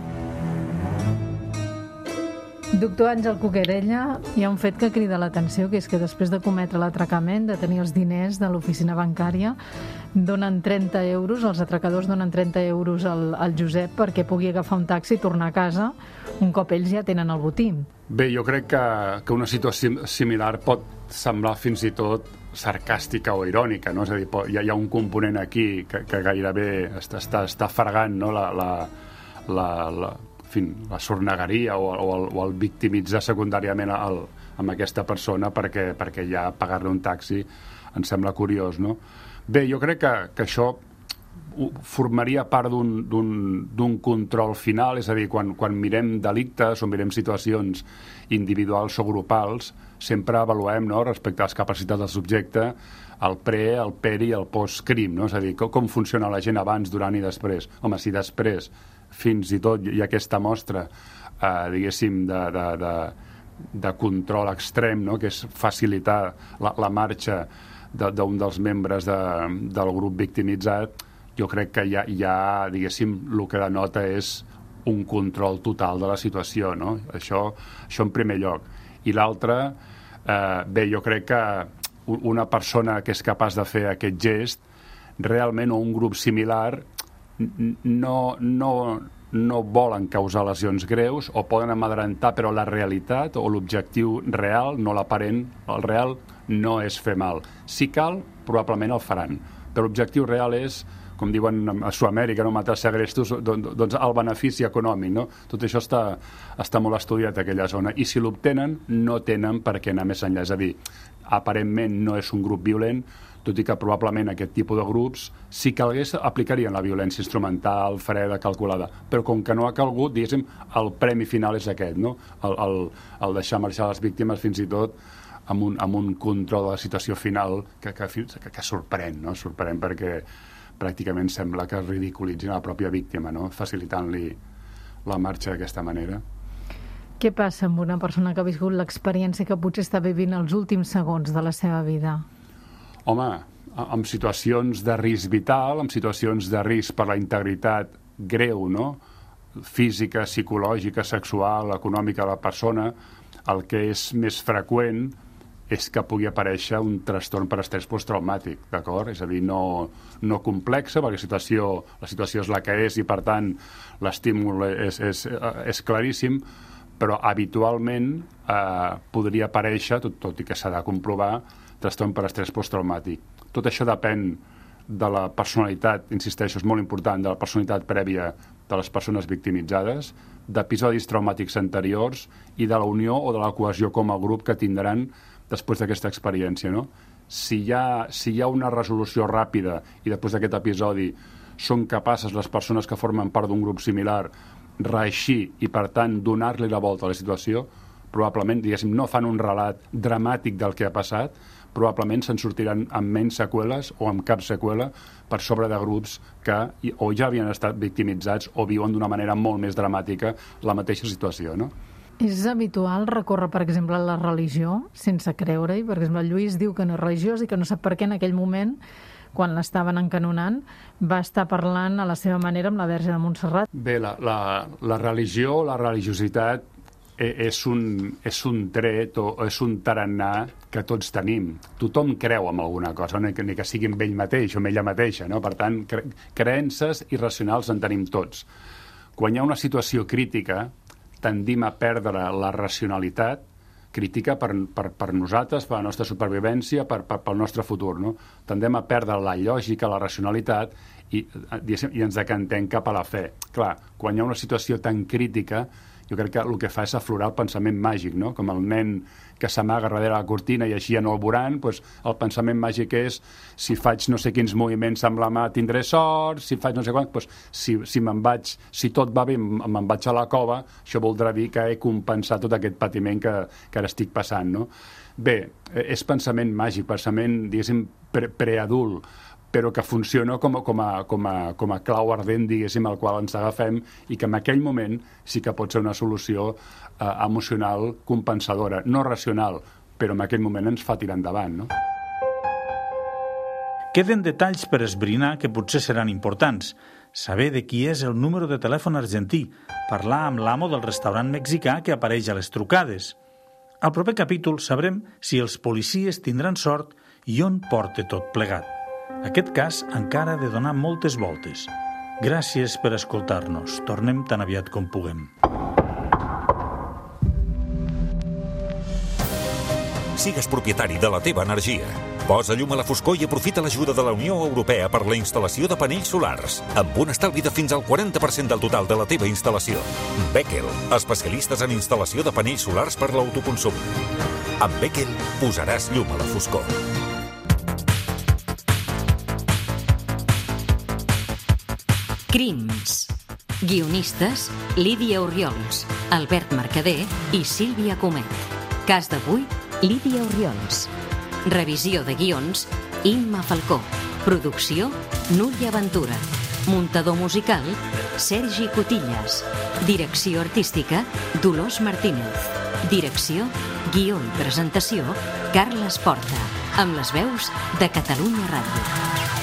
Doctor Àngel Cuquerella, hi ha un fet que crida l'atenció, que és que després de cometre l'atracament, de tenir els diners de l'oficina bancària, donen 30 euros, els atracadors donen 30 euros al Josep perquè pugui agafar un taxi i tornar a casa un cop ells ja tenen el botí. Bé, jo crec que una situació similar pot semblar fins i tot sarcàstica o irònica, no? És a dir, hi ha un component aquí que gairebé està fregant, no? la sornegueria o el victimitzar secundàriament amb aquesta persona perquè ja pagar-li un taxi em sembla curiós, no? Bé, jo crec que això formaria part d'un control final, és a dir, quan mirem delictes o mirem situacions individuals o grupals, sempre avaluem, no?, respecte a les capacitats del subjecte, el pre, el peri i el post-crim, no? És a dir, com funciona la gent abans, durant i després. Home, si després fins i tot hi ha aquesta mostra, diguéssim, de control extrem, no?, que és facilitar la marxa d'un dels membres del grup victimitzat, jo crec que ja, diguéssim, el que denota és un control total de la situació, no? Això en primer lloc. I l'altre, bé, jo crec que una persona que és capaç de fer aquest gest, realment, o un grup similar, no volen causar lesions greus o poden amedrentar, però la realitat o l'objectiu real, no l'aparent, el real no és fer mal. Si cal, probablement el faran. Però l'objectiu real és, com diuen a Sud-amèrica, no matar segrestos, doncs el benefici econòmic, no? Tot això està molt estudiat a aquella zona. I si l'obtenen, no tenen per què anar més enllà. És a dir, aparentment no és un grup violent, tot i que probablement aquest tipus de grups, si calgués, aplicarien la violència instrumental, freda, calculada. Però com que no ha calgut, diguéssim, el premi final és aquest, no? El deixar marxar les víctimes fins i tot amb un control de la situació final que sorprèn, no? Sorprèn perquè pràcticament sembla que es ridiculitzin la pròpia víctima, no?, facilitant-li la marxa d'aquesta manera. Què passa amb una persona que ha viscut l'experiència que potser està vivint els últims segons de la seva vida? Home, en situacions de risc vital, en situacions de risc per la integritat greu, no?, física, psicològica, sexual, econòmica de la persona, el que és més freqüent és que pugui aparèixer un trastorn per estrès posttraumàtic, d'acord? És a dir, no complexa, perquè la situació és la que és i, per tant, l'estímul és claríssim, però habitualment podria aparèixer, tot i que s'ha de comprovar, trastorn per estrès posttraumàtic. Tot això depèn de la personalitat, insisteixo, és molt important, de la personalitat prèvia de les persones victimitzades, d'episodis traumàtics anteriors i de la unió o de la cohesió com a grup que tindran després d'aquesta experiència, no? Si hi ha una resolució ràpida i després d'aquest episodi són capaces les persones que formen part d'un grup similar reeixir i, per tant, donar-li la volta a la situació, probablement, diguéssim, no fan un relat dramàtic del que ha passat, probablement se'n sortiran amb menys seqüeles o amb cap seqüela per sobre de grups que o ja havien estat victimitzats o viuen d'una manera molt més dramàtica la mateixa situació, no? És habitual recórrer, per exemple, a la religió sense creure-hi? Per exemple, el Lluís diu que no és religiós i que no sap per què en aquell moment, quan l'estaven encanonant, va estar parlant a la seva manera amb la Verge de Montserrat. Bé, la religió, la religiositat és un tret o és un tarannà que tots tenim. Tothom creu en alguna cosa, ni que sigui en ell mateix o en ella mateixa, no? Per tant, creences irracionals en tenim tots. Quan hi ha una situació crítica, tendim a perdre la racionalitat crítica per nosaltres, per la nostra supervivència, pel nostre futur, no? Tendem a perdre la lògica, la racionalitat i ens decantem cap a la fe. Clar, quan hi ha una situació tan crítica, jo crec que el que fa és aflorar el pensament màgic, no? Com el nen que s'amaga darrere la cortina i així ja no el veuran, doncs el pensament màgic és si faig no sé quins moviments amb la mà tindré sort, si faig no sé quant, doncs si tot va bé me'n vaig a la cova, això voldrà dir que he compensat tot aquest patiment que ara estic passant, no? Bé, és pensament màgic, pensament, diguéssim, preadult, però que funciona com a clau ardent, diguéssim, al qual ens agafem i que en aquell moment sí que pot ser una solució emocional compensadora, no racional, però en aquell moment ens fa tirar endavant, no? Queden detalls per esbrinar que potser seran importants. Saber de qui és el número de telèfon argentí, parlar amb l'amo del restaurant mexicà que apareix a les trucades. Al proper capítol sabrem si els policies tindran sort i on porta tot plegat. Aquest cas encara ha de donar moltes voltes. Gràcies per escoltar-nos. Tornem tan aviat com puguem. Sigues propietari de la teva energia. Posa llum a la foscor i aprofita l'ajuda de la Unió Europea per la instal·lació de panells solars, amb un estalvi de fins al 40% del total de la teva instal·lació. Bechel, especialistes en instal·lació de panells solars per l'autoconsum. Amb Bechel posaràs llum a la foscor. Crims. Guionistes: Lídia Orriols, Albert Mercader i Sílvia Comet. Cas d'avui: Lídia Orriols. Revisió de guions: Imma Falcó. Producció: Núria Ventura. Muntador musical: Sergi Cotillas. Direcció artística: Dolors Martínez. Direcció, guió i presentació: Carles Porta. Amb les veus de Catalunya Ràdio.